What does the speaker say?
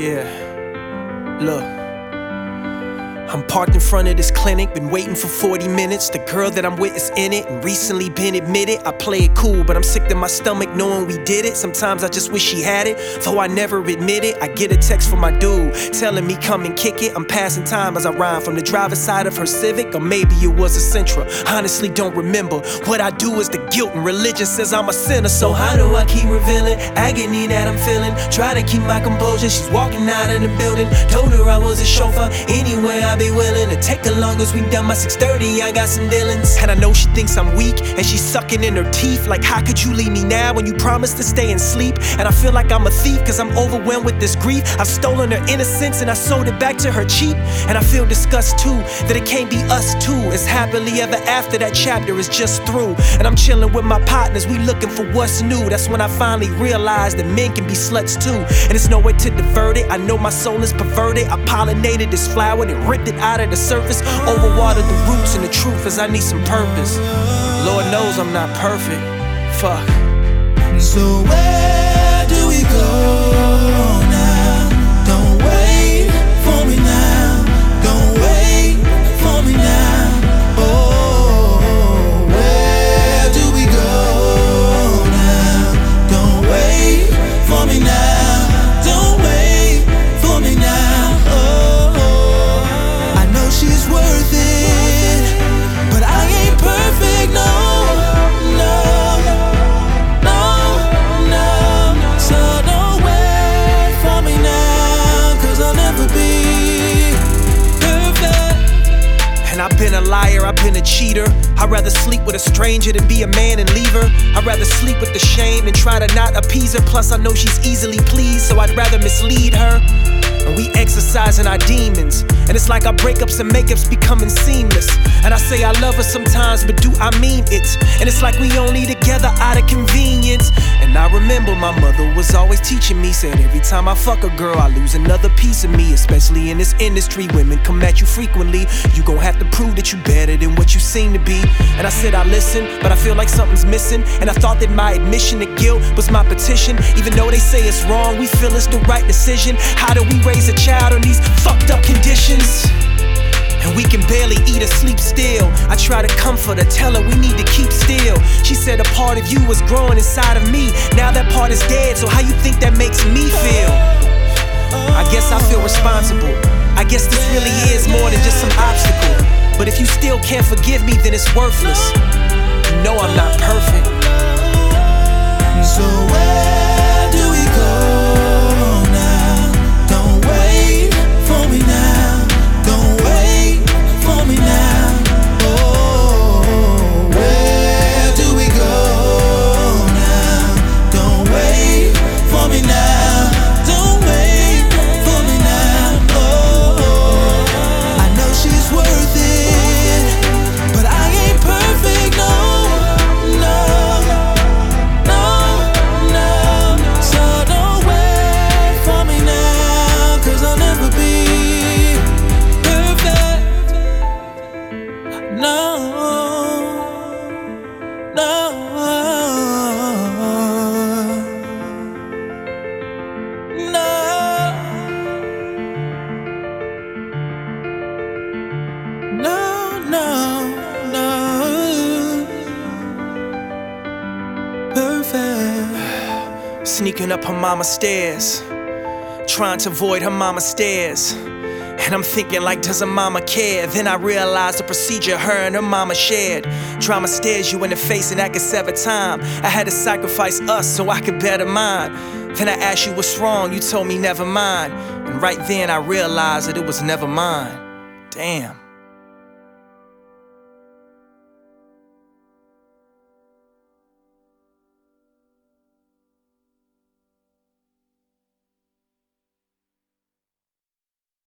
Yeah, look, I'm parked in front of this clinic, been waiting for 40 minutes. The girl that I'm with is in it and recently been admitted. I play it cool, but I'm sick to my stomach knowing we did it. Sometimes I just wish she had it, though I never admit it. I get a text from my dude telling me come and kick it. I'm passing time as I ride from the driver's side of her Civic, or maybe it was a Sentra. Honestly don't remember. What I do is the guilt and religion says I'm a sinner. So how do I keep revealing agony that I'm feeling? Try to keep my composure. She's walking out of the building. Told her I was a chauffeur. Anyway, I'll be willing to take her long as we done my 6:30. I got some dealings, and I know she thinks I'm weak, and she's sucking in her teeth like, how could you leave me now when you promised to stay and sleep? And I feel like I'm a thief cause I'm overwhelmed with this grief. I've stolen her innocence and I sold it back to her cheap. And I feel disgust too, that it can't be us two. It's happily ever after, that chapter is just through. And I'm chilling with my partners, we looking for what's new. That's when I finally realized that men can be sluts too. And it's no way to divert it, I know my soul is perverted. I pollinated this flower and ripped it out of the surface, overwatered the roots, and the truth is I need some purpose. Lord knows I'm not perfect. Fuck. So where do we go now? Don't wait for me now. Don't wait for me now. Oh, where do we go now? Don't wait for me now. Don't wait for me now. Oh, I know she's worth it, but I ain't perfect, no. I've been a liar, I've been a cheater. I'd rather sleep with a stranger than be a man and leave her. I'd rather sleep with the shame than try to not appease her. Plus I know she's easily pleased, so I'd rather mislead her. And we exercising our demons, and it's like our breakups and makeups becoming seamless. And I say I love her sometimes, but do I mean it? And it's like we only together out of convenience. And I remember my mother was always teaching me, said every time I fuck a girl I lose another piece of me. Especially in this industry, women come at you frequently. You gon' have to prove that you better than what you seem to be. And I said I listen, but I feel like something's missing. And I thought that my admission to guilt was my petition. Even though they say it's wrong, we feel it's the right decision. How do we raise a child in these fucked up conditions? And we can barely eat or sleep still. I try to comfort her, tell her we need to keep still. She said a part of you was growing inside of me. Now that part is dead, so how you think that makes me feel? I guess I feel responsible. I guess this really is more than just some obstacle. But if you still can't forgive me, then it's worthless. You know I'm not perfect. So where do we go now? Don't wait for me now. Don't wait for me now. Oh, where do we go now? Don't wait for me now. Don't wait for me now. Oh, I know she's worth it, but I ain't perfect, no. Sneaking up her mama's stairs, trying to avoid her mama's stares. And I'm thinking like, does her mama care? Then I realized the procedure her and her mama shared. Drama stares you in the face and that could sever time. I had to sacrifice us so I could better mine. Then I asked you what's wrong, you told me never mind. And right then I realized that it was never mine. Damn.